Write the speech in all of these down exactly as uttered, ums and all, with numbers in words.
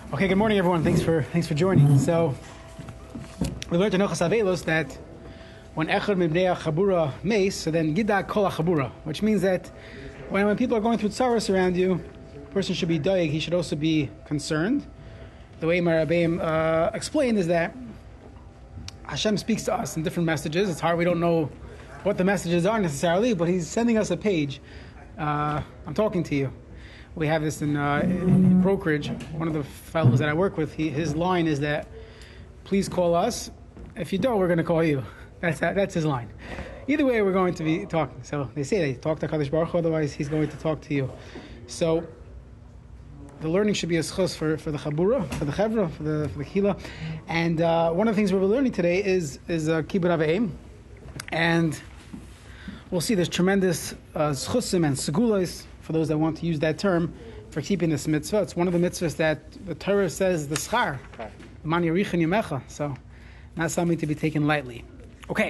Okay, good morning, everyone. Thanks for thanks for joining. So we learned in Hilchos Avelos that when Echad Mibnei Chabura meis, so then Gida Kol Chabura, which means that when, when people are going through tsaros around you, a person should be doeg. He should also be concerned. The way Marabeim uh, explained is that Hashem speaks to us in different messages. It's hard; we don't know what the messages are necessarily, but He's sending us a page. Uh, I'm talking to you. We have this in, uh, in brokerage. One of the fellows that I work with, he, his line is that, please call us. If you don't, we're going to call you. That's that's his line. Either way, we're going to be talking. So they say they talk to Kadosh Baruch Hu, otherwise he's going to talk to you. So the learning should be a schus for, for the Chabura, for the Chevra, for the for the Kila. And uh, one of the things we're learning today is is uh, Kibbud Av V'Em. And we'll see there's tremendous uh, schusim and segulas, for those that want to use that term, for keeping this mitzvah. It's one of the mitzvahs that the Torah says the schar, man yarichin yamecha, so not something to be taken lightly. Okay.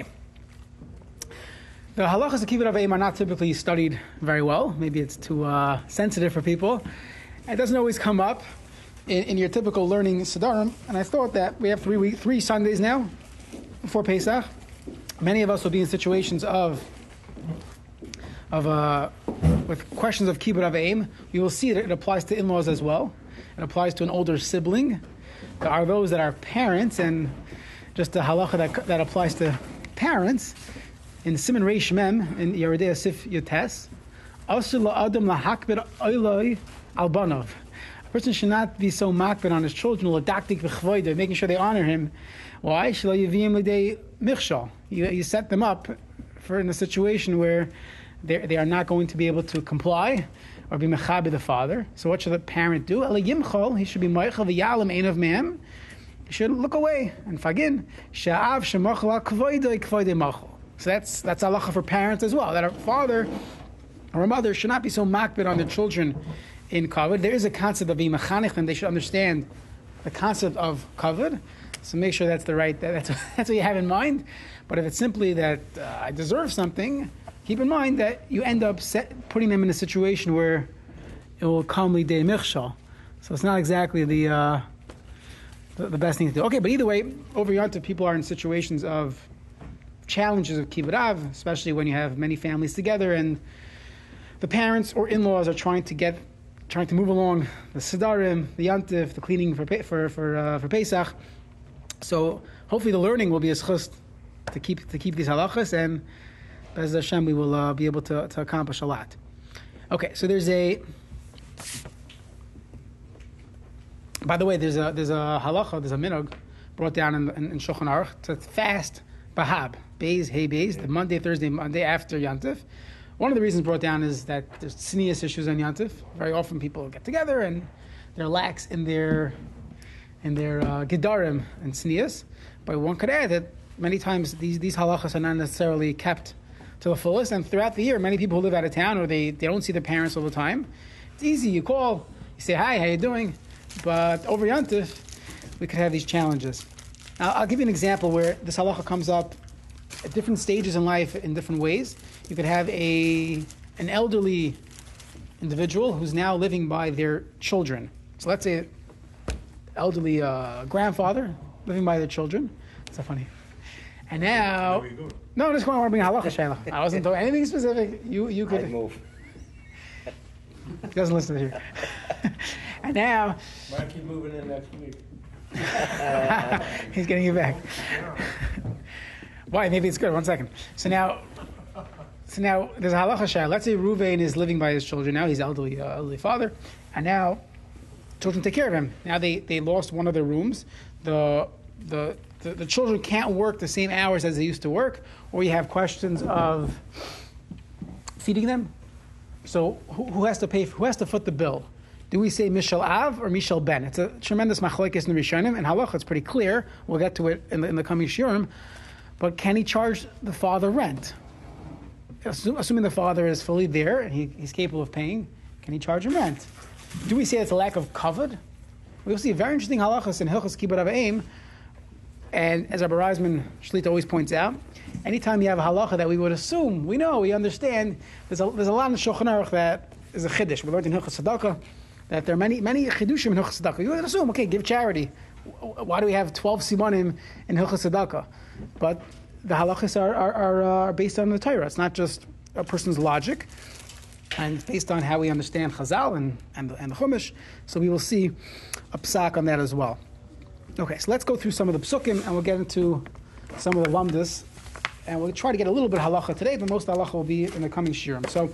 The halachas of Kibbud Av V'Em are not typically studied very well. Maybe it's too uh, sensitive for people. It doesn't always come up in, in your typical learning Siddharim, and I thought that we have three week, three Sundays now before Pesach. Many of us will be in situations of of uh, with questions of Kibbud Av V'Em. You will see that it applies to in-laws as well. It applies to an older sibling. There are those that are parents, and just the halacha that, that applies to parents. In Siman Reish Mem, in Yeridei Asif Yotes, Asur la'adam lahakbid oiloi al banov. A person should not be so makbid on his children, l'daktik v'chvoide, making sure they honor him. Why? Shelo yivim l'dei michshal. You you set them up for in a situation where they they are not going to be able to comply or be mechabe the father. So what should the parent do? Ela yimchol, he should be meichel v'yalam ein of mehem. He should look away and fagin. Sha'av shemachal al kvoidei kvoidei machal. So that's that's halacha for parents as well. That a father or a mother should not be so makbid on their children in kavod. There is a concept of being mechanech, and they should understand the concept of kavod. So make sure that's the right. That's that's what you have in mind. But if it's simply that uh, I deserve something, keep in mind that you end up set, putting them in a situation where it will come lidei michshal. So it's not exactly the, uh, the the best thing to do. Okay, but either way, over Yontif, people are in situations of challenges of Kibbud Av, especially when you have many families together and the parents or in-laws are trying to get, trying to move along the Sidarim, the Yontif, the cleaning for for for uh, for Pesach. So hopefully the learning will be a schus to keep to keep these halachas, and Bez Hashem we will uh, be able to, to accomplish a lot. Okay, so there's a. By the way, there's a there's a halacha, there's a minog brought down in, in, in Shulchan Aruch to fast Bahab, Beis, Hey Beis, the Monday, Thursday, Monday after Yontif. One of the reasons brought down is that there's tznius issues on Yontif. Very often people get together and they're lax in their in their uh, gedarim and tznius. But one could add that many times these, these halachas are not necessarily kept to the fullest, and throughout the year, many people who live out of town or they, they don't see their parents all the time. It's easy, you call, you say, hi, how you doing? But over Yontif, we could have these challenges. Now, I'll give you an example where this halacha comes up at different stages in life in different ways. You could have a an elderly individual who's now living by their children. So let's say elderly uh, grandfather living by their children. It's so funny. And now, no, I'm just going to bring halacha shayla. I wasn't doing anything specific. You you could I'd move. He doesn't listen to you. And now, Might keep moving in next week. he's getting you back. Why? Maybe it's good. One second. So now, so now there's a halacha shayla. Let's say Ruvain is living by his children now. He's elderly, uh, elderly father, and now children take care of him. Now they, they lost one of their rooms. The the The, the children can't work the same hours as they used to work, or you have questions of feeding them. So who, who has to pay? Who has to foot the bill? Do we say Mishal Av or Mishal Ben? It's a tremendous machlokes in the Rishonim, and halacha it's pretty clear. We'll get to it in the, in the coming shiurim. But can he charge the father rent? Assume, assuming the father is fully there and he, he's capable of paying, can he charge him rent? Do we say it's a lack of kavod? We'll see very interesting halachas in Hilchos Kibbud Av V'Em. And as Rabbi Reisman Shlita always points out, anytime you have a halacha that we would assume, we know, we understand, there's a, there's a lot in Shulchan Aruch that is a chiddush. We learned in Hilchos Tzedakah that there are many many chidushim in Hilchos Tzedakah. You would assume, okay, give charity. Why do we have twelve simanim in Hilchos Tzedakah? But the halachas are are, are uh, based on the Torah. It's not just a person's logic, and it's based on how we understand Chazal and and the, and the Chumash. So we will see a psak on that as well. Okay, so let's go through some of the psukim, and we'll get into some of the lamdas, and we'll try to get a little bit of halacha today, but most halacha will be in the coming shiurim. So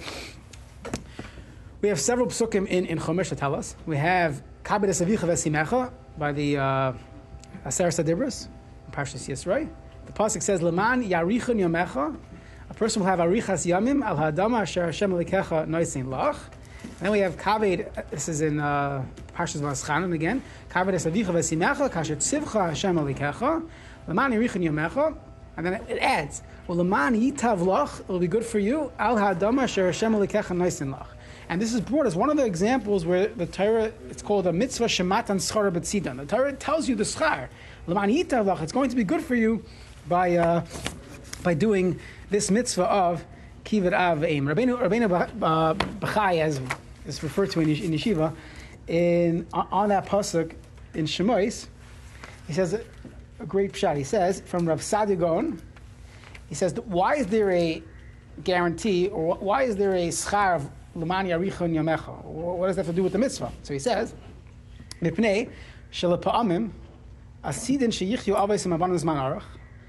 we have several psukim in, in Chumash that tell us. We have Kabed Esavicha Vesimecha by the uh, Aseres HaDibros, Parshas Yisro. The pasuk says, "Leman Yarichon Yomecha." A person will have Arichas Yamim Al Hadama Asher Hashem Elikecha Noisein Lach. And then we have Kabed. This is in uh, Parshas Vaschanan again. Kabed Esavicha Vesimecha Kasher Tzivcha Hashem Elikecha. Leman Yarichon Yomecha. And then it adds, "Well, Leman Yitav Lach." It will be good for you. Al Hadama Asher Hashem Elikecha Noisein Lach. And this is brought as one of the examples where the Torah, it's called a mitzvah shematan schar b'tzidan. The Torah tells you the schar. L'man yitav lach, it's going to be good for you by uh, by doing this mitzvah of kivud av v'eim. Rabbeinu, Rabbeinu Bachai, as is referred to in, in Yeshiva, in, on that pasuk in Shemois, he says a, a great pshat. He says, from Rav Saadia Gaon, he says, why is there a guarantee, or why is there a schar of L'man Yarichon Yomecha? What does that have to do with the mitzvah? So he says, Mipnei Shelapa'amim Asidin Sheyichyu Aveisim Abanim Zman Arach.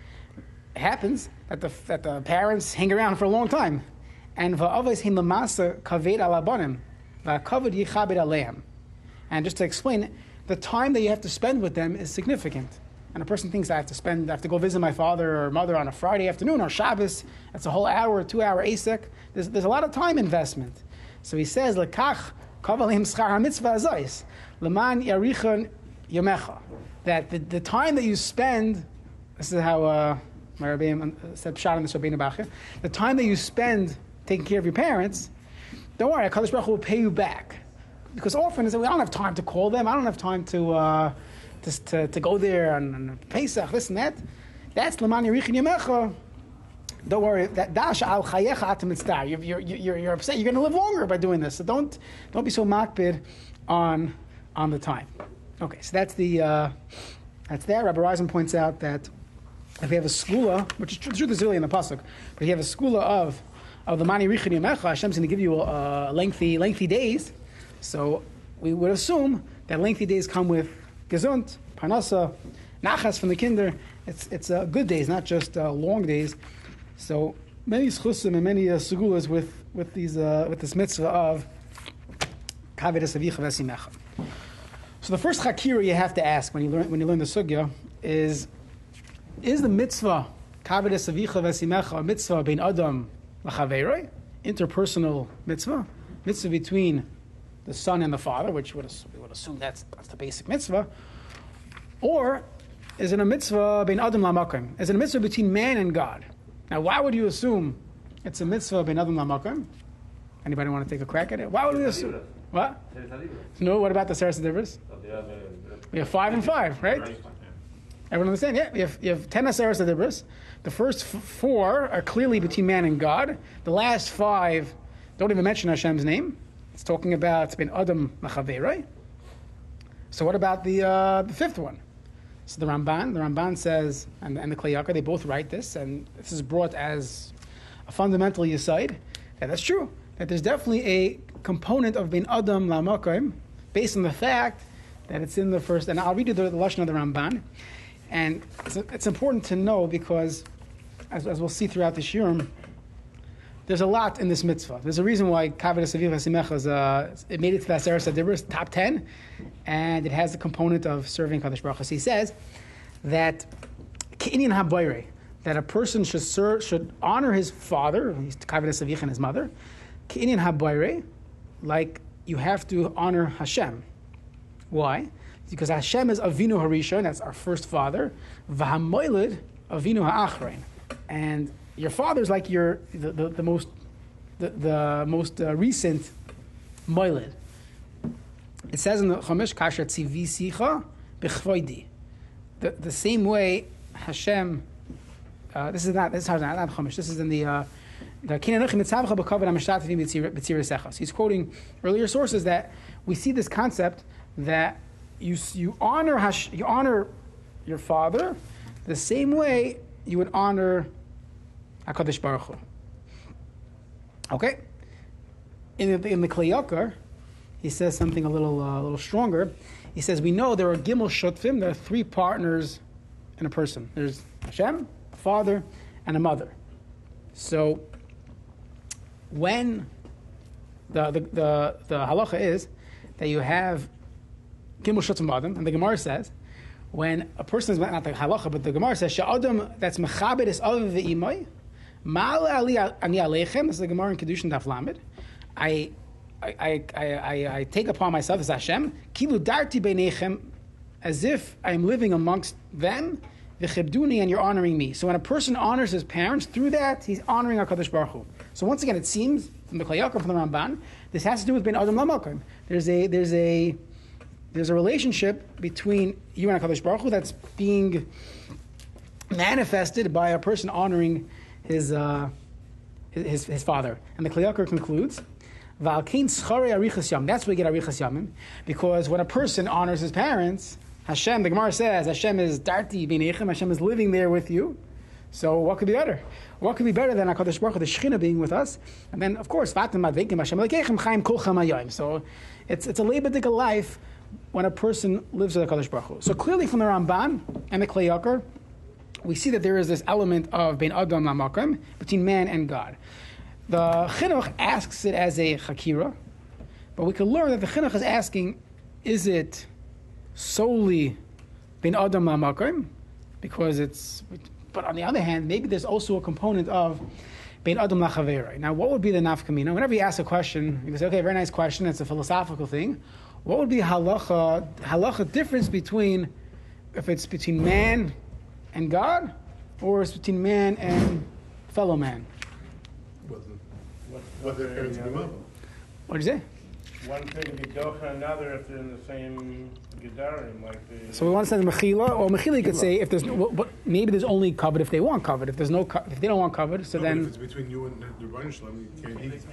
It happens that the that the parents hang around for a long time, and va'aveis him lamasa kaved al abanim va'kavod yichabed aleim. And just to explain, the time that you have to spend with them is significant. And a person thinks I have to spend, I have to go visit my father or mother on a Friday afternoon or Shabbos. That's a whole hour, two hour asek. There's there's a lot of time investment. So he says, Lekach kavalim schar hamitzvah azais leman yarichon yomecha. That the, the time that you spend, this is how uh, my Rebbeim said pshat in this Rabbeinu Bachya, the time that you spend taking care of your parents, don't worry, HaKadosh Baruch Hu will pay you back. Because often is that we don't have time to call them, I don't have time to uh, to, to, to go there and, and Pesach, this and that. That's leman yarichon yomecha. Don't worry, that dash al chayecha atam mitzvah. You're you're you're upset. You're going to live longer by doing this. So don't don't be so makpid on on the time. Okay, so that's the uh, that's there. Rabbi Reisen points out that if you have a skula, which is the truth is really in the pasuk, but if you have a skula of of the mani richin yamecha, Hashem's going to give you uh, lengthy lengthy days. So we would assume that lengthy days come with gesund, parnasa, nachas from the kinder. It's it's uh, good days, not just uh, long days. So many schusim and many uh, segulas with with these uh, with this mitzvah of kaved esavicha v'esimecha. So the first chakira you have to ask when you learn when you learn the sugya is: is the mitzvah kaved esavicha v'esimecha a mitzvah bein adam lachaveiroi, interpersonal mitzvah, mitzvah between the son and the father, which would we would assume that's that's the basic mitzvah, or is it a mitzvah bein adam lamakom? Is it a mitzvah between man and God? Now, why would you assume it's a mitzvah bein adam lamakom? Anybody want to take a crack at it? Why would we assume? What? No, what about the Aseres HaDibros? We have five and five, right? Everyone understand? Yeah, we have, you have ten Aseres HaDibros. The first f- four are clearly between man and God. The last five don't even mention Hashem's name. It's talking about bein adam lachaveiroi. So what about the uh, the fifth one? So the Ramban, the Ramban says, and, and the Klei Yakar, they both write this, and this is brought as a fundamental yisaid, that that's true, that there's definitely a component of bein adam lamakom, based on the fact that it's in the first, and I'll read you the, the lashon of the Ramban, and it's, it's important to know because, as, as we'll see throughout the shiurim, there's a lot in this mitzvah. There's a reason why kaved esavicha v'esimecha is, uh, it made it to the Aseres HaDibros, top ten, and it has the component of serving Kadosh Baruch Hu. So he says that k'inyan habayre, that a person should serve, should honor his father, he's kaved esavicha and his mother, k'inyan habayre, like you have to honor Hashem. Why? Because Hashem is Avinu Harishon, that's our first father, v'hamoiled Avinu ha'achrein, and your father is like your the, the, the most the, the most uh, recent moiled. It says in the Chumash, Kasher tzivi sicha b'chvoidi. The the same way Hashem. Uh, this is not this is not, not Chumash. This is in the uh, the he's quoting earlier sources that we see this concept that you you honor Hash, you honor your father the same way you would honor HaKadosh Baruch Hu. Okay, in the, in the Kli Yakar, he says something a little uh, a little stronger. He says we know there are Gimel Shutfim. There are three partners in a person. There's Hashem, a father, and a mother. So when the the the, the halacha is that you have Gimel Shutfim Adam, and the Gemara says when a person is not the halacha, but the Gemara says Sha'adam that's mechabed is other the imay. Mal ali ani aleichem. This is the Gemara in Kedushin Daf Lamed. I, I, I, I, I take upon myself as Hashem, kilu darti beinechem, as if I am living amongst them, v'chibduni, and you're honoring me. So when a person honors his parents, through that he's honoring HaKadosh Baruch Hu. So once again, it seems from the Kli Yakar, from the Ramban, this has to do with bein adam lamakom. There's a there's a there's a relationship between you and HaKadosh Baruch Hu that's being manifested by a person honoring his uh, his, his father. And the Kli Yakar concludes, that's where we get arichas yamim, because when a person honors his parents, Hashem, the Gemara says, Hashem is darti b'nechem, Hashem is living there with you. So what could be better? What could be better than HaKadosh Baruch Hu, the Shechina being with us? And then, of course, so it's it's a lebedik life when a person lives with HaKadosh Baruch Hu. So clearly from the Ramban and the Kli Yakar, we see that there is this element of bein adam lamakom, between man and God. The Chinuch asks it as a chakira, but we can learn that the Chinuch is asking, is it solely bein adam lamakom? Because it's, but on the other hand, maybe there's also a component of bein adam lachaverei. Now, what would be the nafkamina? Whenever you ask a question, you can say, okay, very nice question, it's a philosophical thing. What would be halacha, halacha difference between, if it's between man and God, or it's between man and fellow man? What What What did you say? One thing could be docha, another if they're in the same gedarim, like the. So we want to say mechila, or mechila you could say if there's, well, but maybe there's only covered if they want covered. If there's no, co- if they don't want covered, so no, then if it's between you and the Rebbeinu Shalom, you can't eat.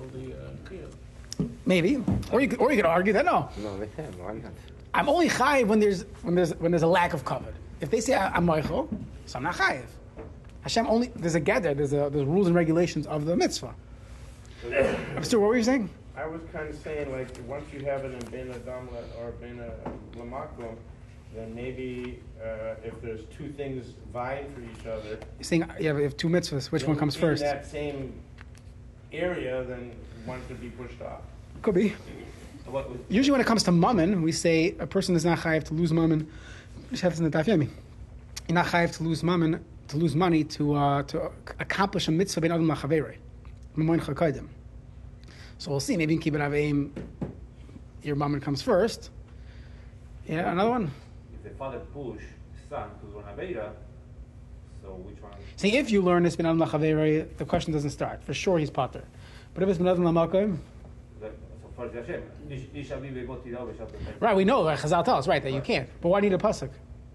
maybe, or you could, or you could argue that no, No, with him, why not? I'm only chayiv when there's when there's when there's a lack of covered. If they say I'm moichel, so I'm not chayiv. Hashem only there's a gather, there's a there's rules and regulations of the mitzvah. Mister, what were you saying? I was kind of saying, like, once you have it in bein adam or bein lamakom, then maybe uh, if there's two things vying for each other. You're saying you have, you have two mitzvahs. Which one comes in first? In that same area, then one could be pushed off. Could be. Usually, when it comes to mammon, we say a person is not chayiv to lose mammon. You're not chayiv to lose mammon, to lose money to uh, to accomplish a mitzvah bein adam lachaverei. So we'll see. Maybe in Kibbutz Avim, your mammon comes first. Yeah, another one. If the father push his son to do an aveira, so which one? See, if you learn this ben adam lachaverei, the question doesn't start. For sure, he's potter. But if it's ben adam lamakom, So far as Hashem, Ish- Ish Aviv Egot Tidal V'Shat V'Shat. right? We know. Like Chazal tells us, right, that you can't. But why need a pasuk?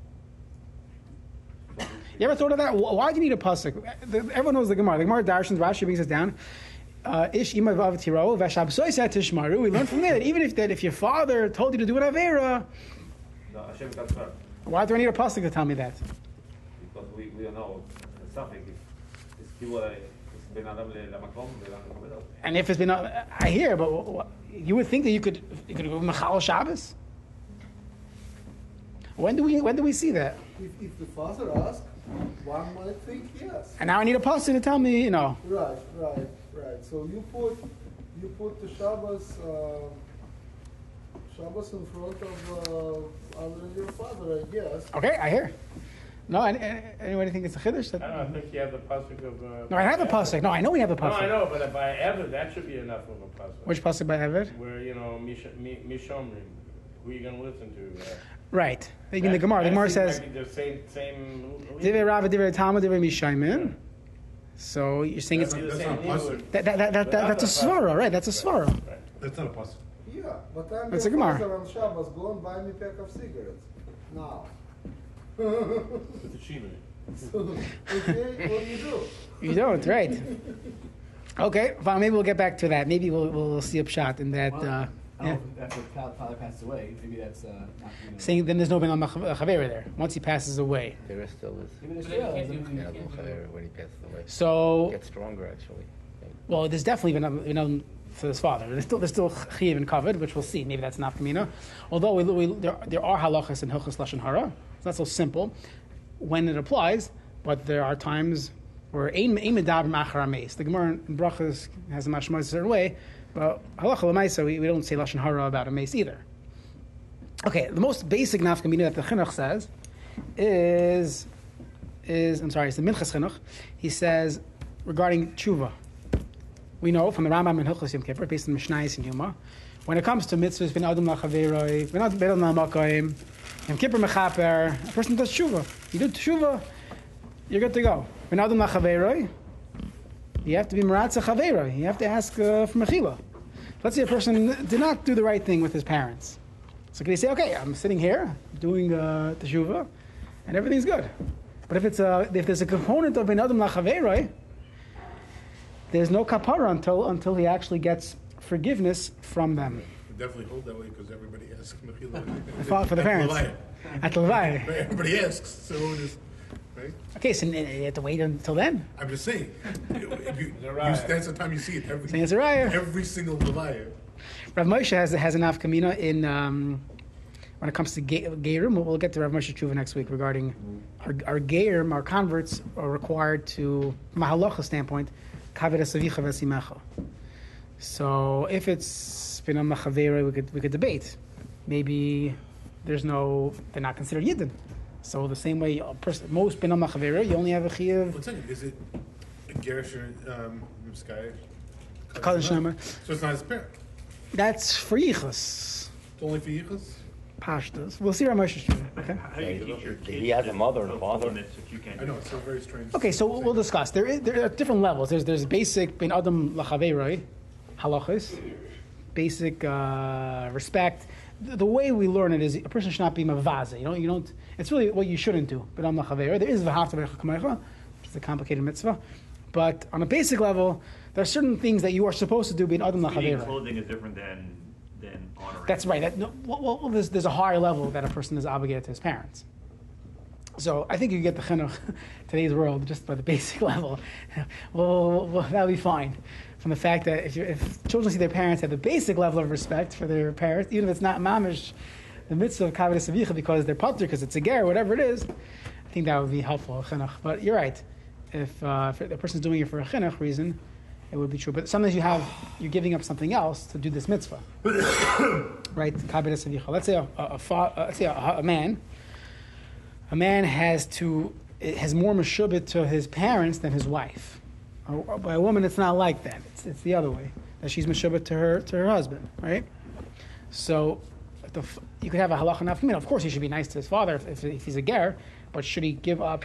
You ever thought of that? Why do you need a pasuk? Everyone knows the Gemara. The Gemara Darshans, Rashi brings us down. Uh, Ish ima vav tiro v'shabsoisat tishmaru. We learn from there that even if that if your father told you to do an avera, No, Hashem comes first. why do I need a pasuk to tell me that? Because we, we don't know the suffix. It's Kibur, it's Ben Adam Le Lamakom, Ben Adam Lechavedo. And if it's been, uh, I hear, but wh- wh- you would think that you could you could go Mechal Shabbos. When do we when do we see that? If, if the father asks, one might think yes. And now I need a pasuk to tell me, you know. Right, right, right. So you put you put the Shabbos uh, Shabbos in front of uh, other than your father, I guess. Okay, I hear. No, any, any- anybody think it's a chiddush? I don't know, I think you have the pasuk of. Uh, No, I have a pasuk. No, I know we have a No, pasuk. I know, but by ever, that should be enough of a pasuk. Which pasuk by Eved? Where, you know, Mish- Mi- Mishomrim, who are you going to listen to? Uh, Right. In the Gemara, the that Gemara seems says, like the same, same. Divrei Rava, Divrei Talmud, Divrei Mishaymin. So you're saying it's That's That's the not same a pasuk. English. that, that, that, that, that, that's a svara, right? That's a svara. Right. That's not a pasuk. Yeah, but I'm That's your a Gemara. father on Shabbos. Go and buy me a pack of cigarettes now. It's a shina. So, okay, what do you do? You don't, right? Okay, fine. Maybe we'll get back to that. Maybe we'll we'll see a shot in that. Well, Uh, I yeah. don't know if after the father father passes away, maybe that's uh, not. You know, Saying then there's no ben al chavera there once he passes away. There is still is. maybe there's But then still. you I can't do- mean, Yeah, can't Lul do- Chaver when he passes away. So Gets stronger actually. well, there's definitely been you know for his father. There's still there's still chiv and covered, which we'll see. Maybe that's not kamina. Although we, we, there there are halachas in hilchas lashon hara. It's not so simple when it applies, but there are times where ein ein medabrim achar hameis. The Gemara in Brachas has a mashma a certain way, but halacha l'maisa we, we don't say lashon hara about a mace either. Okay, the most basic nafkamina that the chinuch says is is I'm sorry, it's the Minchas Chinuch. He says regarding tshuva. We know from the Rambam and Hilchos Yom Kippur, based on Mishnayos and Yuma, when it comes to mitzvahs, ben adam lachaveroi, ben adam la'makayim, Yom Kippur mechaper, a person does tshuva. You do tshuva, you're good to go. Ben adam lachaveroi, you have to be meratza chaveroi. You have to ask uh, for mechila. Let's say a person did not do the right thing with his parents. So can he say, okay, I'm sitting here doing uh, teshuva, and everything's good. But if it's a, if there's a component of ben adam lachaveroi, there's no kapara until until he actually gets forgiveness from them. We definitely hold that way because everybody asks Mechila. For, for the At parents. Levaya. At the Levaya. Right, everybody asks, so it is, right? Okay, so you have to wait until then. I'm just saying, if you, you, raya. that's the time you see it. Every, Saying it's a raya. every single Levaya. Rav Moshe has has an afkamina in um, when it comes to ge- geirim. We'll, we'll get to Rav Moshe Tshuva next week regarding our, our geirim, our converts are required to, from a halacha standpoint, kaved asavicha v'asimecha. So if it's bin am chavera, we could we could debate. Maybe there's no, they're not considered yidden. So the same way, a person, most bin am chavera, you only have a chiyuv. One second, is it Gerish or um, Sky? Kaddish Shema. So it's not his parent. That's for yichus. It's only for Yichus? Pashtas. We'll see Rav Moshe Tshuva. Okay. How do you teach your kids He has a mother and the father. limits if you can't I know, it's so very strange. Okay, so we'll, we'll discuss. There, is, there are different levels. There's there's basic ben adam lachaveroi, halachas, basic uh, respect. The, the way we learn it is a person should not be mavaza. You know, you don't. It's really what you shouldn't do. Ben adam lachaveroi. There is v'havta v'chakamecha, which is a complicated mitzvah, but on a basic level, there are certain things that you are supposed to do ben adam Eating lachaveroi. clothing is different than than honoring. That's right. That, no, well, well, there's, there's a higher level that a person is obligated to his parents. So I think you get the chinuch today's world just by the basic level. well, well, that'll be fine. From the fact that if, you're, if children see their parents have the basic level of respect for their parents, even if it's not mamish, the mitzvah of kavod savicha because they're patur, because it's a ger, whatever it is, I think that would be helpful, chinuch. But you're right. If, uh, if the person's doing it for a chinuch reason, it would be true. But sometimes you have, you're giving up something else to do this mitzvah. Right? Kavod savicha. Let's say a, a, a, fa- uh, let's say a, a man, a man has to, has more meshubit to his parents than his wife. Uh, By a woman, it's not like that. It's, it's the other way. That she's meshubit to her to her husband, right? So, the, you could have a halacha nafkamina. Of course, he should be nice to his father if, if, if he's a ger, but should he give up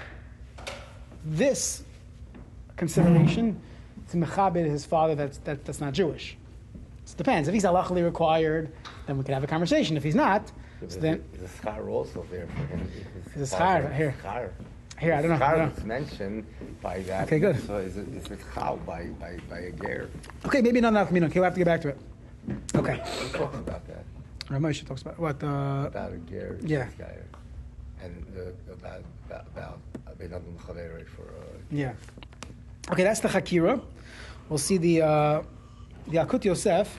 this consideration to mechabed his father that's that, that's not Jewish? So it depends. If he's halachically required, then we could have a conversation. If he's not, so then There's a schar also there for him. There's a schar here. Schar. here I don't know. I Schar don't know. is mentioned by that. Okay, good. So is it, is it chal by, by, by a ger? Okay, maybe not nafkamina. Okay, we'll have to get back to it. Okay. We're talking about that. Rav Moshe talks about what? Uh, About a ger. Yeah. Guy. And uh, about about about ben adam chaveri for. Uh, yeah. Okay, that's the Hakira. We'll see the uh, the Akut Yosef.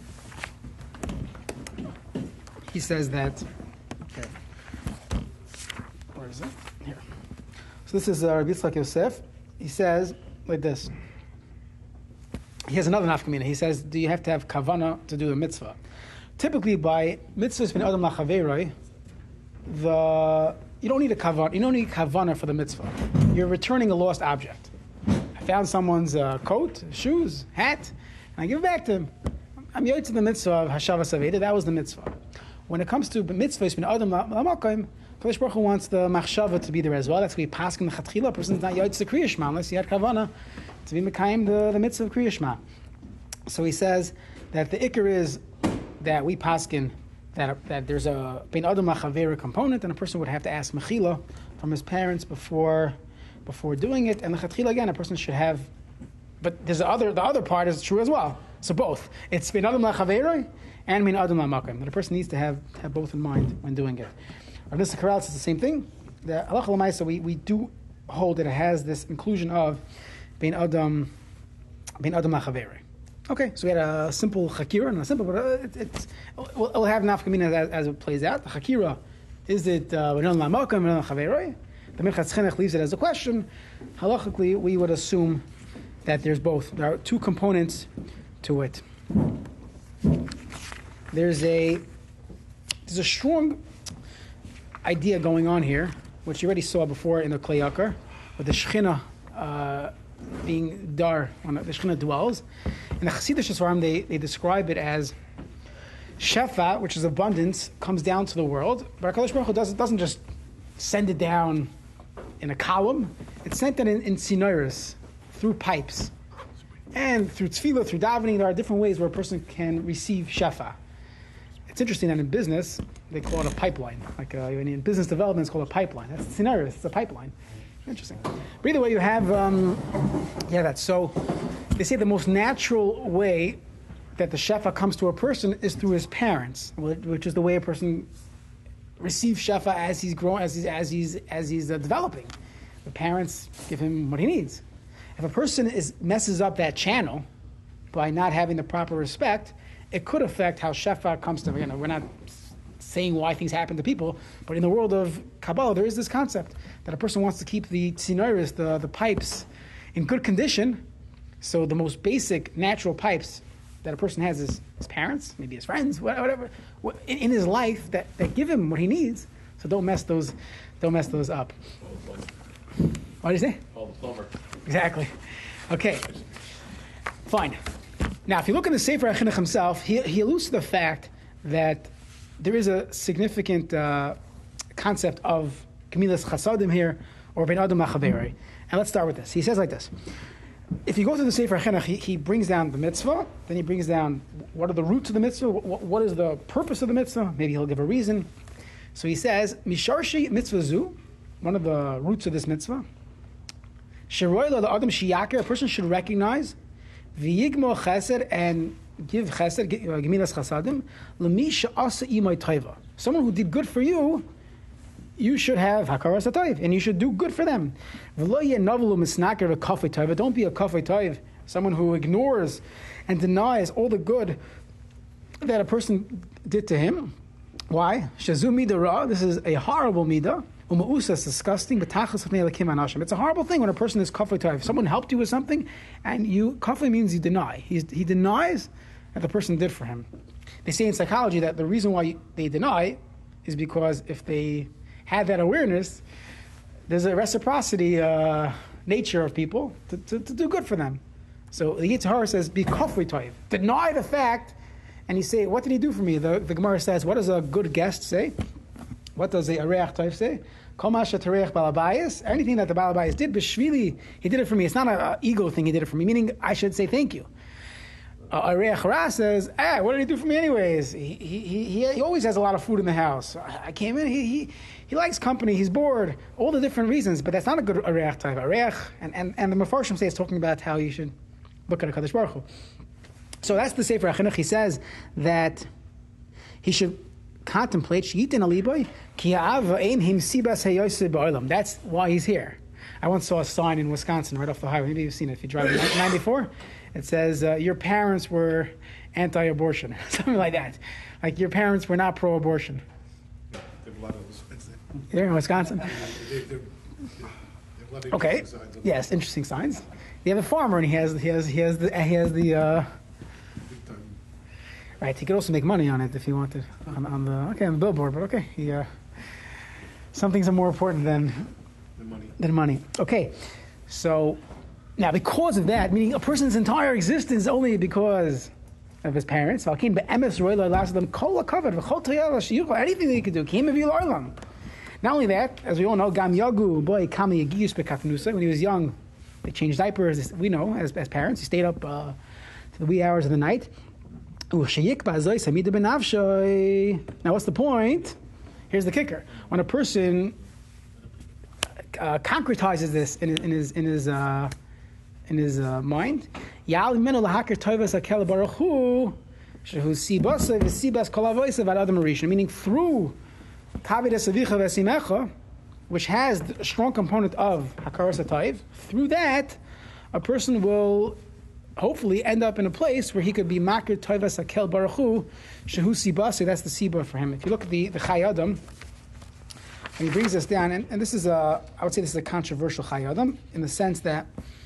He says that. Okay. Where is it? Here. So this is uh, Rabbi Yitzchak Yosef. He says like this. He has another nafkamina. He says, do you have to have kavana to do a mitzvah? Typically, by mitzvahs ben adam lachaveroi, the you don't need a kavana. You don't need kavana for the mitzvah. You're returning a lost object. I found someone's uh, coat, shoes, hat, and I give it back to him. I'm yotze to the mitzvah of hashavas aveda. That was the mitzvah. When it comes to mitzvahs ben adam lamakayim, Kadosh Baruch Hu wants the machshava to be there as well. That's why we pass in the chatchila. A person's not yotze to kriya shema unless he had kavana to be mekayim the, the mitzvah of kriya shema. So he says that the ikar is that we paskin that that there's a ben adam lachavera component, and a person would have to ask mechila from his parents before before doing it. And the chatchila again, a person should have but there's the other the other part is true as well. So both. It's bin adam lachaveroi and bin adam lamakom. And the person needs to have, have both in mind when doing it. Rav Nissim Karelitz is the same thing. The halacha l'maisa, we we do hold that it has this inclusion of bin adam bin adam lachaveroi. Okay, so we had a simple chakira, not simple, but it, it's it'll, it'll have nafkamina as, as it plays out. The chakira, is it bin adam lamakom, bin adam lachaveroi? The Minchas Chinuch leaves it as a question. Halachically, we would assume that there's both. There are two components to it. There's a there's a strong idea going on here, which you already saw before in the Klei Yakar, with the Shechina uh, being dar, when the Shechina dwells. In the Chassidish Svarim, they, they describe it as Shefa, which is abundance, comes down to the world, but HaKadosh Baruch Hu doesn't, doesn't just send it down in a column. It's sent in, in sinoris, through pipes. And through tefillah, through davening, there are different ways where a person can receive shefa. It's interesting that in business, they call it a pipeline. Like uh, in business development, it's called a pipeline. That's sinoris, it's a pipeline. Interesting. But either way, you have, um, yeah, that's so. They say the most natural way that the shefa comes to a person is through his parents, which is the way a person receives shefa as he's growing, as he's as he's as he's uh, developing. The parents give him what he needs. If a person is messes up that channel by not having the proper respect, it could affect how shefa comes to. You know, we're not saying why things happen to people, but in the world of Kabbalah, there is this concept that a person wants to keep the tzinoris, the the pipes, in good condition. So the most basic natural pipes that a person has is his parents, maybe his friends, whatever, in, in his life that, that give him what he needs. So don't mess those, don't mess those up. What do you say? Call the plumber. Exactly. Okay. Fine. Now, if you look in the Sefer HaChinuch himself, he, he alludes to the fact that there is a significant uh, concept of Gemilas Chasadim here, or Ben Adam Lachaveroi. And let's start with this. He says like this. If you go to the Sefer HaChinuch, he, he brings down the mitzvah, then he brings down what are the roots of the mitzvah, what, what is the purpose of the mitzvah, maybe he'll give a reason. So he says, Misharshi mitzvah zu, one of the roots of this mitzvah, Sheroila the Adam Shiyakir, a person should recognize, V'yigmo chesed, and give chesed, gemilas chasadim, L'mi she'asa imay taiva. Someone who did good for you, you should have hakaras hatayv, and you should do good for them. Don't be a kafei tayv, someone who ignores and denies all the good that a person did to him. Why? Shazu midah ra. This is a horrible midah. Umausa is disgusting. It's a horrible thing when a person is kafei tayv. Someone helped you with something, and you kafei means you deny. He's, he denies that the person did for him. They say in psychology that the reason why they deny is because if they had that awareness, there's a reciprocity uh, nature of people to, to, to do good for them. So the Yetzer Hara says, be kafei tayv. Deny the fact, and you say, what did he do for me? The, the Gemara says, what does a good guest say? What does a areach tayv say? Kol ma she'tareach balabayis. Anything that the balabayis did, b'shvili, he did it for me. It's not an ego thing, he did it for me, meaning I should say thank you. Uh, Areach Ra says, ah, what did he do for me anyways? He, he, he, he always has a lot of food in the house. I came in, he, he, he likes company, he's bored, all the different reasons, but that's not a good Areach type. Areach, and, and, and the Mefarshim say it's talking about how you should look at HaKadosh Baruch Hu. So that's the Sefer HaChinuch. He says that he should contemplate, Shi'itin aliboy, ki ha'ava ein him sibas hayoseh ba'olam. That's why he's here. I once saw a sign in Wisconsin right off the highway. Maybe you've seen it if you drive ninety-four. It says, uh, your parents were anti-abortion. Something like that. Like your parents were not pro-abortion. They have a lot of those. Here in Wisconsin? They- they're- yeah, they have a lot of Okay. interesting signs. Yes, interesting signs. You have a farmer and he has he has he has the he has the uh, Big time. right. He could also make money on it if he wanted on, on the okay on the billboard. But okay, he, uh, some things are more important than The money. than money. Okay, so now because of that, meaning a person's entire existence only because of his parents. Anything that he could do. Not only that, as we all know, Gam Yagu, boy, Kami Yagiyus Bekafnusa, when he was young, they changed diapers, we know, as, as parents. He stayed up uh, to the wee hours of the night. Now, what's the point? Here's the kicker. When a person uh, concretizes this in, in his in his uh, in his uh, mind. Yal mimenu lahakir tovas hakel baruch hu shehu sibasa v'sibas kol avosav ad adam harishon. Meaning through kavidas avicha v'esimecha, which has a strong component of hakaras hatayv. Through that, a person will hopefully end up in a place where he could be makir tovas hakel baruch hu shehu sibasa. That's the siba for him. If you look at the the Chai Adam, and he brings us down, and, and this is a, I would say this is a controversial Chai Adam in the sense that,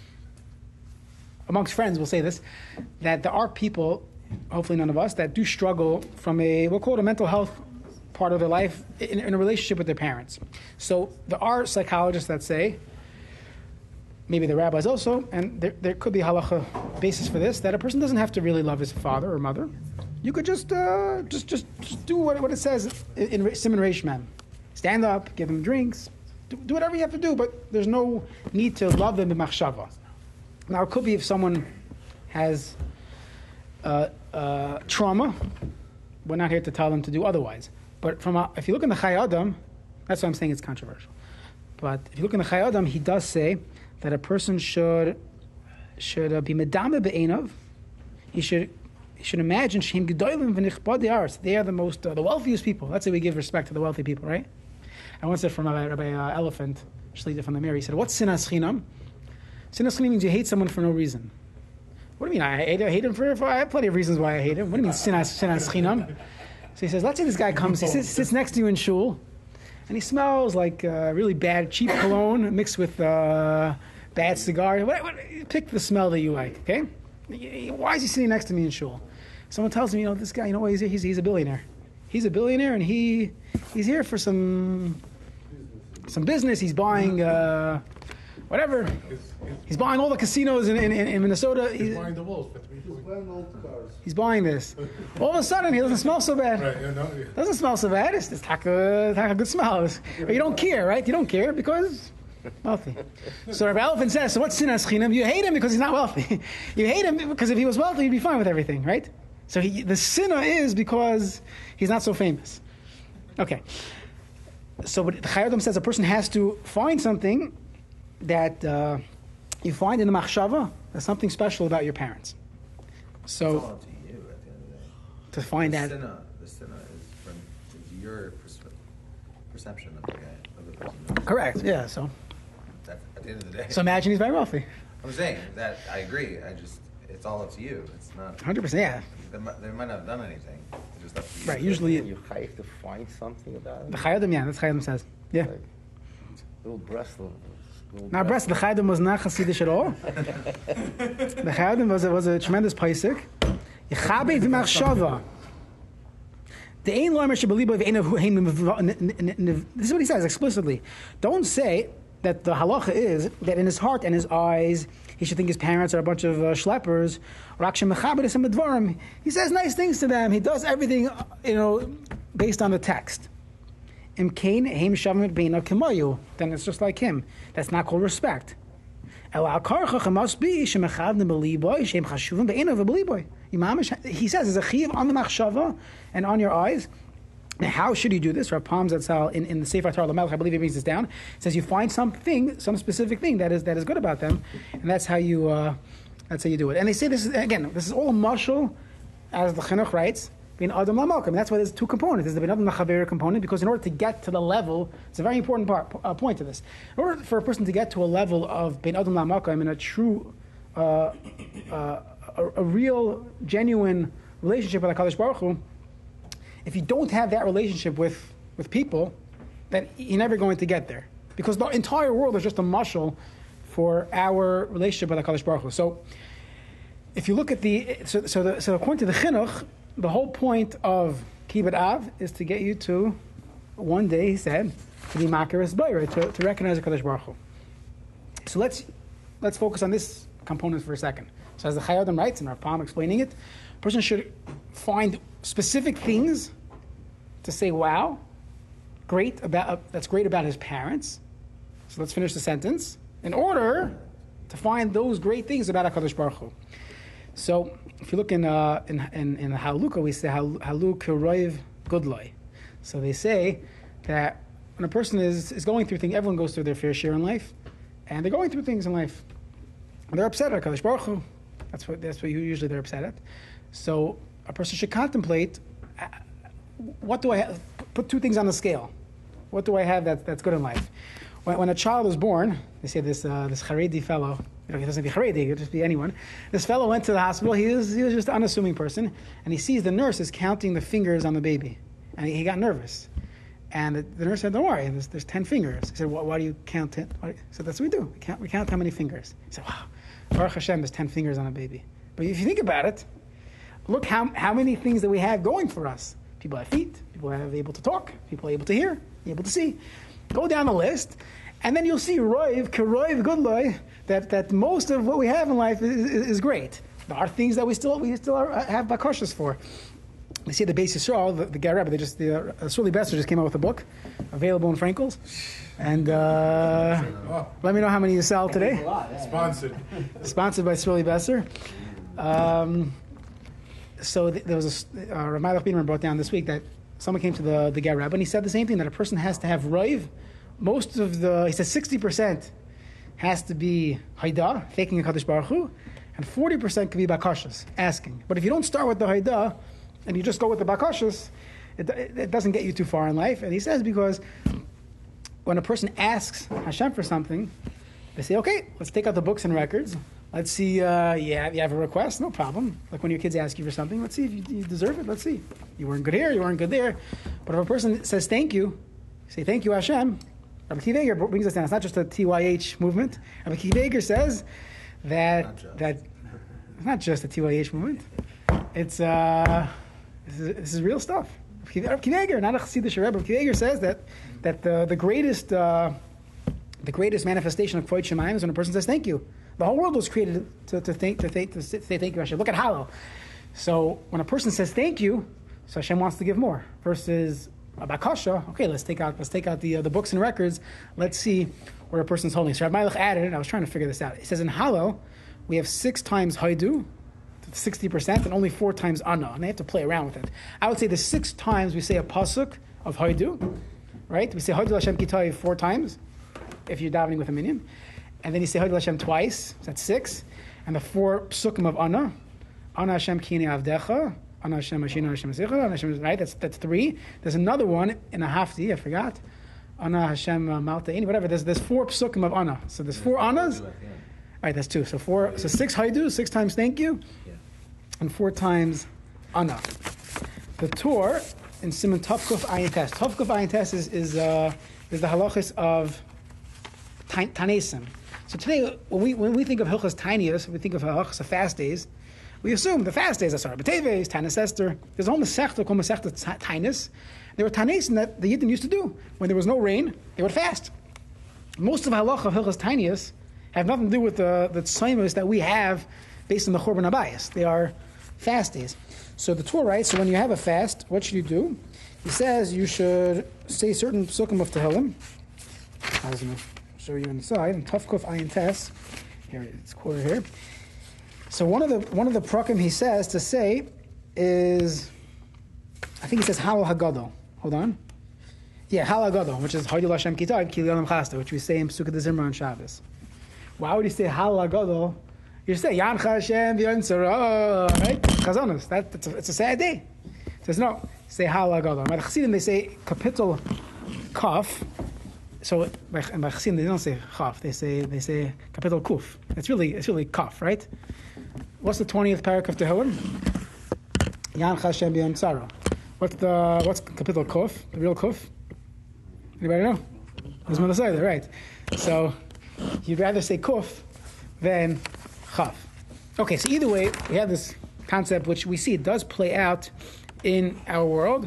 amongst friends we'll say this, that there are people, hopefully none of us, that do struggle from a, we'll call it a mental health part of their life in, in a relationship with their parents. So there are psychologists that say, maybe the rabbis also, and there, there could be a halacha basis for this, that a person doesn't have to really love his father or mother. You could just uh, just, just just do what, what it says in, in Simon Reish Mem. Stand up, give them drinks, do, do whatever you have to do, but there's no need to love them in machshava. Now, it could be if someone has uh, uh, trauma, we're not here to tell them to do otherwise. But from a, if you look in the Chai Adam, that's why I'm saying it's controversial. But if you look in the Chai Adam, he does say that a person should should uh, be medame be'enav. He should he should imagine sheim gedolim v'nichbadei aretz. They are the most uh, the wealthiest people. That's why we give respect to the wealthy people, right? I once said from Rabbi, Rabbi uh, Elephant, Shlita from the Mir, he said, "What's sinas chinam?" Sinas chinam means you hate someone for no reason. What do you mean? I hate, I hate him for, for. I have plenty of reasons why I hate him. What do you mean sinas sinas chinam? So he says, let's say this guy comes, he sits, sits next to you in shul, and he smells like uh, really bad, cheap cologne mixed with uh, bad cigar. What, what, pick the smell that you like, okay? Why is he sitting next to me in shul? Someone tells me, you know, this guy, you know what, he's, he's, he's a billionaire. He's a billionaire, and he he's here for some some business. He's buying uh, whatever. He's buying all the casinos in, in, in Minnesota. He's He's, buying the wolves for three He's point buying old cars. he's buying this. All of a sudden, he doesn't smell so bad. Right, yeah, no, yeah. Doesn't smell so bad. It's just taka, taka good smell. But you don't care, right? You don't care because wealthy. So Rabbi Elephant says, so what's sinas chinam? You hate him because he's not wealthy. You hate him because if he was wealthy, he'd be fine with everything, right? So he, the sinner is because he's not so famous. Okay. So what the Chai Adam says, a person has to find something that uh, you find in the machshava. There's something special about your parents. So It's all up to you at the end of the day. to find the that. Sinna, the sinna is from is your pers- perception of the guy, of the person. Correct. Yeah. So That, at the end of the day. so imagine he's very wealthy. I'm saying that I agree. I just it's all up to you. It's not. one hundred percent. Yeah. They might, they might not have done anything. It's just up to you. Right. Usually You have to find something about the it. Chai Adam. Yeah. That's Chai Adam says. Yeah. Like, little breast. Little, little Now, breast, the Chai Adam was not Hasidish at all. The Chai Adam was a, was a tremendous paisik. Yechabed v'machshava. The ein loimer shebelibo v'einav hu hein mev- n- n- n- This is what he says explicitly. Don't say that the halacha is that in his heart and his eyes he should think his parents are a bunch of uh, schleppers. Rak shemechabed esem b'dvarim. He says nice things to them. He does everything, uh, you know, based on the text. Im kain heim shavim beina kemayu. Then it's just like him. That's not called respect. El akarcha must be shemechavne beliboy shem chashuvim beinav beliboy. He says there's a chiv on the machshava and on your eyes. Now, how should you do this? Rav Pam Zatzal in, in the Sefer Torah Lamelech, I believe he brings this down. Says you find something, some specific thing that is that is good about them, and that's how you uh, that's how you do it. And they say this is again, this is all mashal, as the Chinuch writes, being Adam Lamalkim. That's why there's two components. There's the Ben Adam Lachaver component, because in order to get to the level, it's a very important part, uh, point to this. In order for a person to get to a level of Ben Adam Lamalkim in a true, uh, uh, a, a real, genuine relationship with HaKadosh Baruch Hu, if you don't have that relationship with, with people, then you're never going to get there. Because the entire world is just a mashal for our relationship with HaKadosh Baruch Hu. So, if you look at the, so, so, the, so according to the Chinuch, the whole point of Kibbut Av is to get you to, one day, he said, to be Makaris Bayra, to, to recognize HaKadosh Baruch Hu. So let's, let's focus on this component for a second. So as the Chai Adam writes, and Rav Pam explaining it, a person should find specific things to say, wow, great about uh, that's great about his parents. So let's finish the sentence. In order to find those great things about HaKadosh Baruch Hu. So if you look in uh, in, in in the Halukah, we say Halu Kiroiv Gudloi. So they say that when a person is, is going through things, everyone goes through their fair share in life, and they're going through things in life. they're upset at Kadosh Baruch Hu. That's what that's what usually they're upset at. So a person should contemplate, uh, what do I have? Put two things on the scale. What do I have that, that's good in life? When, when a child is born, they say this uh, this Haredi fellow, you know, he doesn't be Haredi, it could just be anyone. This fellow went to the hospital, he was, he was just an unassuming person, and he sees the nurse is counting the fingers on the baby. And he, he got nervous. And the, the nurse said, don't worry, there's, there's ten fingers. He said, why, why do you count ten? He said, that's what we do. We count, we count how many fingers. He said, wow, Baruch Hashem, there's ten fingers on a baby. But if you think about it, look how, how many things that we have going for us. People have feet, people are able to talk, people are able to hear, able to see. Go down the list, and then you'll see roiv, keroiv, gudloy, that, that most of what we have in life is, is, is great. There are things that we still we still are, have bakashas for. We see the Beis Yisrael, the, the Ger Rebbe, they just the uh, Surly Besser just came out with a book, available in Frankel's, and uh, Oh. let me know how many you sell today. Sponsored. Sponsored by Surly Besser. Um, so th- there was a uh, Rav Malach Biederman brought down this week that someone came to the the Ger Rebbe and he said the same thing, that a person has to have roiv. Most of the, he said sixty percent has to be Haida, faking a Kadosh Baruch Hu, and forty percent can be Bakashas, asking. But if you don't start with the Haida, and you just go with the Bakashas, it, it, it doesn't get you too far in life. And he says because when a person asks Hashem for something, they say, okay, let's take out the books and records. Let's see, uh, yeah, you have a request, no problem. Like when your kids ask you for something, let's see if you, you deserve it, let's see. You weren't good here, you weren't good there. But if a person says thank you, say thank you Hashem. Rabbi Akiva Eiger brings us down. It's not just a T Y H movement. Rabbi Akiva Eiger says that, that it's not just a T Y H movement. It's, uh, this is, this is real stuff. Rabbi Akiva Eiger, not a Chassidish Rebbe. Rabbi Akiva Eiger says that, that the, the greatest uh, the greatest manifestation of Kvod Shemayim is when a person says thank you. The whole world was created to, to, think, to, think, to say thank you, Hashem. Look at Hallel. So when a person says thank you, so Hashem wants to give more. Versus a bakasha, okay, let's take out let's take out the uh, the books and records. Let's see where a person's holding. So Rabbi Malach added, I was trying to figure this out. It says in Hallel, we have six times Haidu, sixty percent, and only four times Anna. And they have to play around with it. I would say the six times we say a pasuk of Haidu, right? We say Haidu Hashem Kitay four times, if you're davening with a minion. And then you say Haidu Hashem twice, so that's six. And the four psukim of Anna, Anna Hashem Kini Avdecha, Anna Hashem Ashina Hashem Zicha, Anna Hashem, right? That's that's three. There's another one in a hafti, I forgot. Anna Hashem uh, Maltaini, whatever. There's there's four psukim of Anna. So there's four Annas. Right, that's two. So four. So six Haidu, six times thank you, and four times Anna. The Torah in Siman Tavkuf Ayin Tes. Tavkuf Ayin Tes is is, uh, is the halachas of Tanesim. So today, when we when we think of Hilchas Tinius, we think of halachas of fast days. We assume the fast days are Sarah B'Teves, Tanis Esther. There's a whole Masechta called Masechta Tanis. There were Tanesim that the Yidden used to do when there was no rain. They would fast. Most of halacha of Hilchas Tinius have nothing to do with the the tzaimus that we have based on the Churban Abayis. They are fast days. So the Torah writes, so when you have a fast, what should you do? He says you should say certain psukim of Tehillim. I was going to show you on the side. And Tavkuf Ayin Tes. Here, it's quarter here. So one of the one of the prakim he says to say is, I think he says Halal Hagadol. Hold on. Yeah, Halal Hagadol, which is Haidul Hashem Kitay Kili Olam Chasta, which we say in Sukkot Zimra on Shabbos. Why would you say Halal Hagadol? You say Yan Hashem V'Yansara, right? Chazanos. That it's a, it's a sad day. He says no. Say Halal Hagadol. By the Chassidim they say Kapitel Kaf. So by, by Chassidim they don't say Chaf. They say they say Kapitel Kuf. It's really it's really Kaf, right? What's the twentieth parak of Tehillim? Yan Hashem V'Yansara. What's the what's Kapitel Kuf? The real Kuf? Anybody know? There's Mother Seder, right? So you'd rather say Kuf than Chav. Okay, so either way, we have this concept which we see it does play out in our world.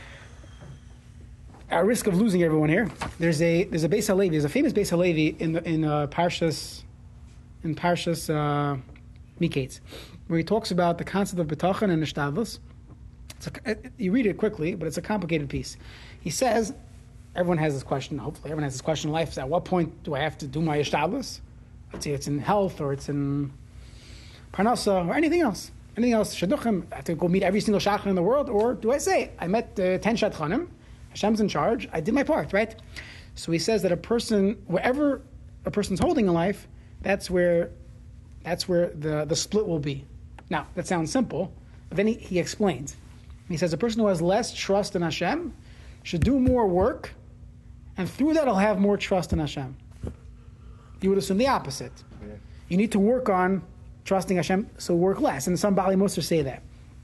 At risk of losing everyone here, there's a there's a Beis Halevi, there's a famous Beis Halevi in the, in uh, Parshas in Parshas uh, Miketz, where he talks about the concept of betachan and nishtadlus. You read it quickly, but it's a complicated piece. He says, everyone has this question. Hopefully, everyone has this question in life: is at what point do I have to do my ishtadlus? Let's say it's in health, or it's in parnasa, or anything else. Anything else? Shadduchim, I have to go meet every single shachar in the world, or do I say I met uh, ten shadchanim? Hashem's in charge. I did my part, right? So he says that a person, wherever a person's holding in life, that's where That's where the, the split will be. Now, that sounds simple, but then he, he explains. He says a person who has less trust in Hashem should do more work, and through that he'll have more trust in Hashem. You would assume the opposite. Yeah. You need to work on trusting Hashem, so work less. And some Bali Musar say that.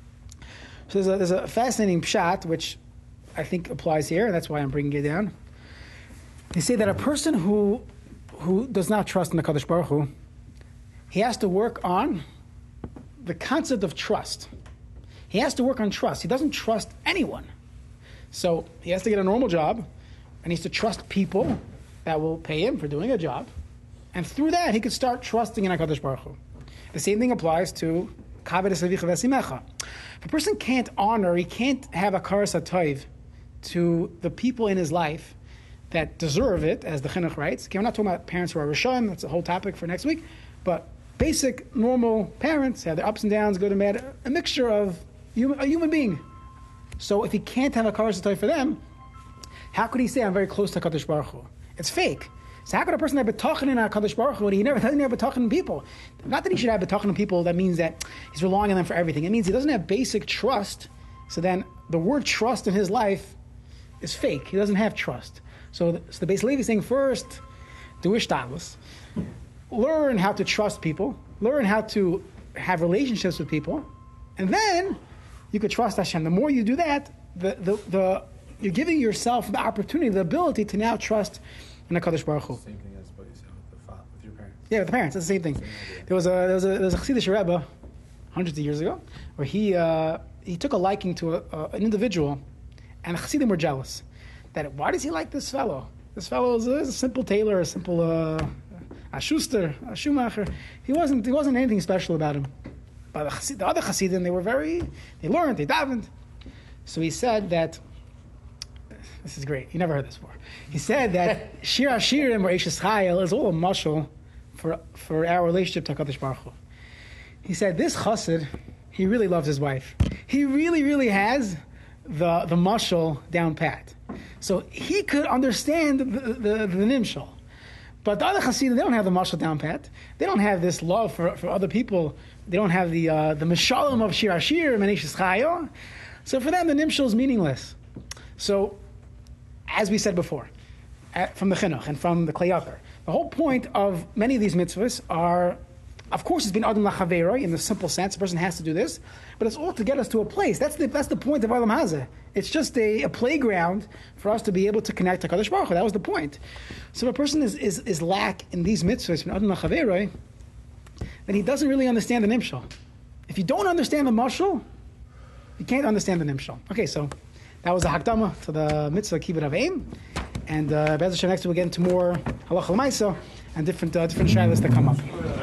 So there's a, there's a fascinating pshat, which I think applies here, and that's why I'm bringing it down. They say that a person who who does not trust in the Kadosh Baruch Hu, he has to work on the concept of trust. He has to work on trust. He doesn't trust anyone. So he has to get a normal job, and he has to trust people that will pay him for doing a job. And through that, he could start trusting in HaKadosh Baruch Hu. The same thing applies to Kavod es avicha v'esimecha. If a person can't honor, he can't have a karas hatov to the people in his life that deserve it, as the Chinuch writes. Okay, we're not talking about parents who are Rishon, that's a whole topic for next week, but basic, normal parents have their ups and downs, good and bad, a mixture of human, a human being. So if he can't have a karas hatov for them, how could he say, I'm very close to HaKadosh Baruch Hu? It's fake. So how could a person have betachin in HaKadosh Baruch Hu when he never doesn't have betachin in people? Not that he should have betachin in people, that means that he's relying on them for everything. It means he doesn't have basic trust, so then the word trust in his life is fake. He doesn't have trust. So the, so the Beis Levi is saying, first, do ishtadlus. Learn how to trust people. Learn how to have relationships with people. And then you could trust Hashem. The more you do that, the, the, the you're giving yourself the opportunity, the ability to now trust in HaKadosh Baruch Hu. Same thing as what you said with, the fa- with your parents. Yeah, with the parents. That's the same thing. There was a there was a there was a Chassidish Rebbe hundreds of years ago where he uh, he took a liking to a, uh, an individual, and the Chassidim were jealous. That why does he like this fellow? This fellow is a, is a simple tailor, a simple uh, a schuster, a shoemaker. He wasn't he wasn't anything special about him. But the, Chassid, the other Chassidim, they were very they learned, they davened. So he said that. This is great. You never heard this before. He said that Shir Hashirim or Eishes Chayil is all a mashal for for our relationship to HaKadosh Baruch Hu. He said this chassid, he really loves his wife. He really, really has the the mashal down pat. So he could understand the the, the nimshal. But the other chassidim, they don't have the mashal down pat. They don't have this love for, for other people. They don't have the uh, the mishalim of Shir Hashirim and Eishes Chayil. So for them, the nimshal is meaningless. So, as we said before, at, from the Chinuch and from the Klei Yakar, the whole point of many of these mitzvahs are, of course, it's been Adam Lachaveroi in the simple sense. A person has to do this, but it's all to get us to a place. That's the that's the point of Olam Hazeh. It's just a, a playground for us to be able to connect to Kadosh Baruch Hu. That was the point. So if a person is is, is lack in these mitzvahs from Adam Lachaveroi, then he doesn't really understand the nimshal. If you don't understand the mashal, you can't understand the nimshal. Okay, so that was the hakdama to the mitzvah kibbut aveim, and uh, Be'ez Hashem next week we'll get into more halacha l'maisa and different uh, different shaylas that come up.